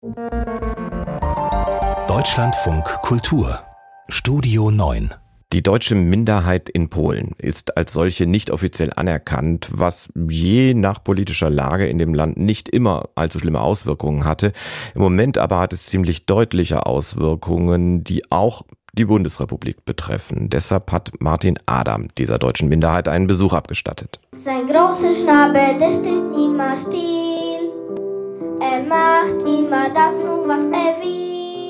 Deutschlandfunk Kultur Studio 9. Die deutsche Minderheit in Polen ist als solche nicht offiziell anerkannt, was je nach politischer Lage in dem Land nicht immer allzu schlimme Auswirkungen hatte. Im Moment aber hat es ziemlich deutliche Auswirkungen, die auch die Bundesrepublik betreffen. Deshalb hat Martin Adam dieser deutschen Minderheit einen Besuch abgestattet. Sein großer Schnabel, der steht niemals still. Er macht immer das nur, was er will.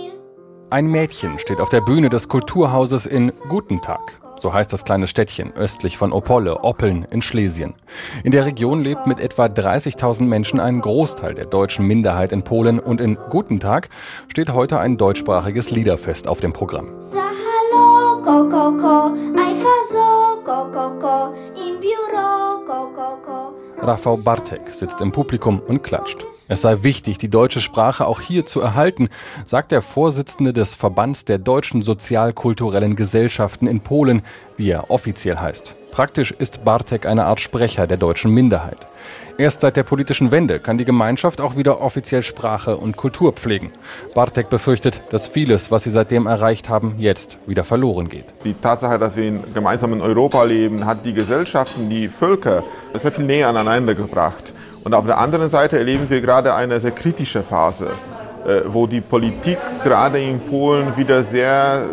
Ein Mädchen steht auf der Bühne des Kulturhauses in Gutentag. So heißt das kleine Städtchen östlich von Opole, Oppeln in Schlesien. In der Region lebt mit etwa 30.000 Menschen ein Großteil der deutschen Minderheit in Polen. Und in Gutentag steht heute ein deutschsprachiges Liederfest auf dem Programm. Sag hallo, ko, ko, ko, einfach so, ko, ko, ko, im Büro, ko, ko, ko. Rafał Bartek sitzt im Publikum und klatscht. Es sei wichtig, die deutsche Sprache auch hier zu erhalten, sagt der Vorsitzende des Verbands der deutschen sozial-kulturellen Gesellschaften in Polen, wie er offiziell heißt. Praktisch ist Bartek eine Art Sprecher der deutschen Minderheit. Erst seit der politischen Wende kann die Gemeinschaft auch wieder offiziell Sprache und Kultur pflegen. Bartek befürchtet, dass vieles, was sie seitdem erreicht haben, jetzt wieder verloren geht. Die Tatsache, dass wir gemeinsam in Europa leben, hat die Gesellschaften, die Völker sehr viel näher aneinander gebracht. Und auf der anderen Seite erleben wir gerade eine sehr kritische Phase, wo die Politik gerade in Polen wieder sehr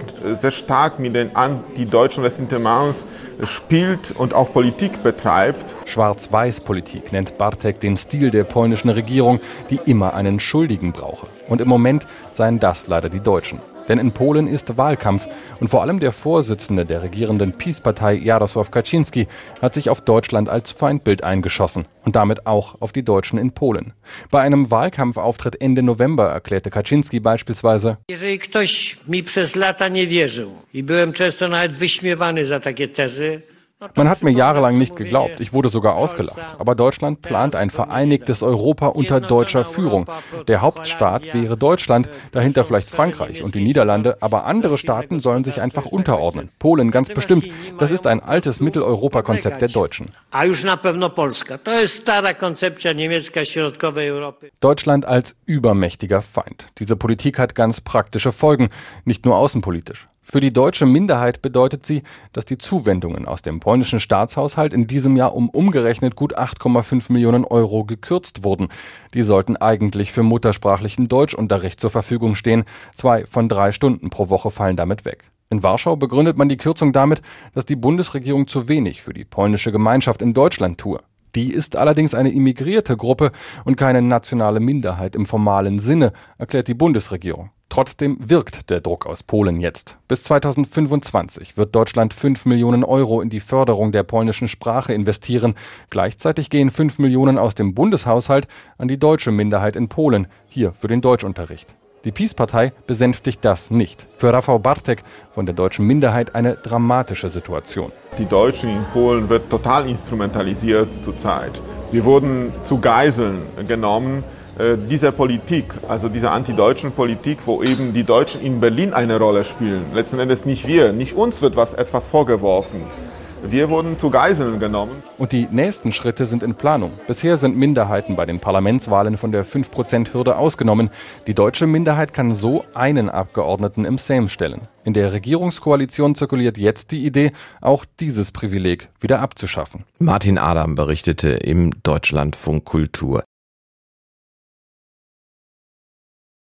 stark mit den antideutschen Ressentiments spielt und auch Politik betreibt. Schwarz-Weiß-Politik nennt Bartek den Stil der polnischen Regierung, die immer einen Schuldigen brauche. Und im Moment seien das leider die Deutschen. Denn in Polen ist Wahlkampf und vor allem der Vorsitzende der regierenden PiS-Partei Jarosław Kaczyński hat sich auf Deutschland als Feindbild eingeschossen und damit auch auf die Deutschen in Polen. Bei einem Wahlkampfauftritt Ende November erklärte Kaczyński beispielsweise: Jeżeli ktoś mi przez lata nie wierzył i byłem często nawet wyśmiewany za takie tezy. Man hat mir jahrelang nicht geglaubt, ich wurde sogar ausgelacht. Aber Deutschland plant ein vereinigtes Europa unter deutscher Führung. Der Hauptstaat wäre Deutschland, dahinter vielleicht Frankreich und die Niederlande, aber andere Staaten sollen sich einfach unterordnen. Polen ganz bestimmt, das ist ein altes Mitteleuropa-Konzept der Deutschen. Deutschland als übermächtiger Feind. Diese Politik hat ganz praktische Folgen, nicht nur außenpolitisch. Für die deutsche Minderheit bedeutet sie, dass die Zuwendungen aus dem polnischen Staatshaushalt in diesem Jahr um umgerechnet gut 8,5 Millionen Euro gekürzt wurden. Die sollten eigentlich für muttersprachlichen Deutschunterricht zur Verfügung stehen. 2 von 3 Stunden pro Woche fallen damit weg. In Warschau begründet man die Kürzung damit, dass die Bundesregierung zu wenig für die polnische Gemeinschaft in Deutschland tue. Die ist allerdings eine immigrierte Gruppe und keine nationale Minderheit im formalen Sinne, erklärt die Bundesregierung. Trotzdem wirkt der Druck aus Polen jetzt. Bis 2025 wird Deutschland 5 Millionen Euro in die Förderung der polnischen Sprache investieren. Gleichzeitig gehen 5 Millionen aus dem Bundeshaushalt an die deutsche Minderheit in Polen, hier für den Deutschunterricht. Die PiS-Partei besänftigt das nicht. Für Rafał Bartek von der deutschen Minderheit eine dramatische Situation. Die Deutschen in Polen wird total instrumentalisiert zurzeit. Wir wurden zu Geiseln genommen dieser Politik, also dieser antideutschen Politik, wo eben die Deutschen in Berlin eine Rolle spielen. Letzten Endes nicht wir, nicht uns wird etwas vorgeworfen. Wir wurden zu Geiseln genommen. Und die nächsten Schritte sind in Planung. Bisher sind Minderheiten bei den Parlamentswahlen von der 5%-Hürde ausgenommen. Die deutsche Minderheit kann so einen Abgeordneten im Sejm stellen. In der Regierungskoalition zirkuliert jetzt die Idee, auch dieses Privileg wieder abzuschaffen. Martin Adam berichtete im Deutschlandfunk Kultur.